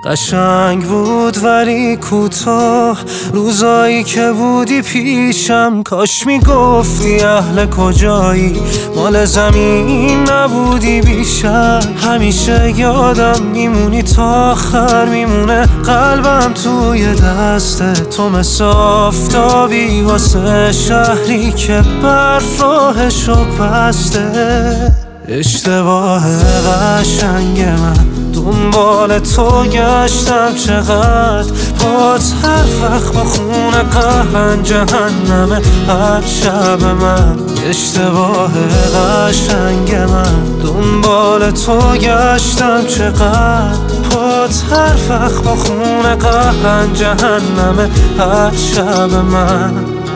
قشنگ بود ولی کوتاه، روزایی که بودی پیشم. کاش میگفتی اهل کجایی، مال زمین نبودی بیشتر. همیشه یادم میمونی تا آخر، میمونه قلبم توی دستت. تو مثل آفتابی واسه شهری که برف راهشو بسته. اشتباه قشنگ من دنبال تو گشتم، چقدر پات هر وقت با خونه قهرن جهنمه هر شب من. اشتباه قشنگ من دنبال تو گشتم، چقدر پات هر وقت با خونه قهرن جهنمه هر شب من.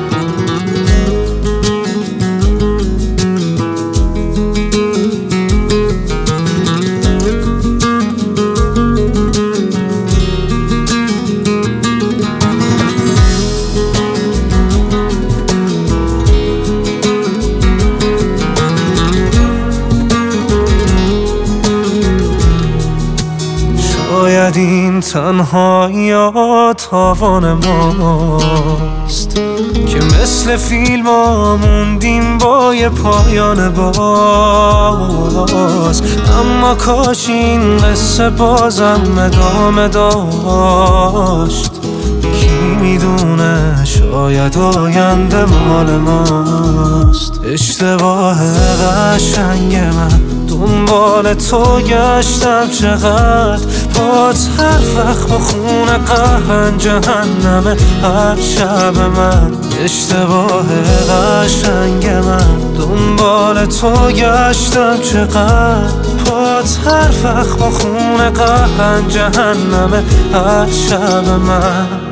شاید این تنهایی تاوان ماست که مثل فیلم ها موندیم با یه پایان باز. اما کاش این قصه بازم ادامه داشت. کی میدونه شاید آینده مال ماست. اشتباه قشنگ من دنبال تو گشتم، چقدر پات هر وقت با خونه قهرن جهنمه هر شب من. اشتباه قشنگ من دنبال تو گشتم، چقدر پات هر وقت با خونه قهرن جهنمه هر شب من.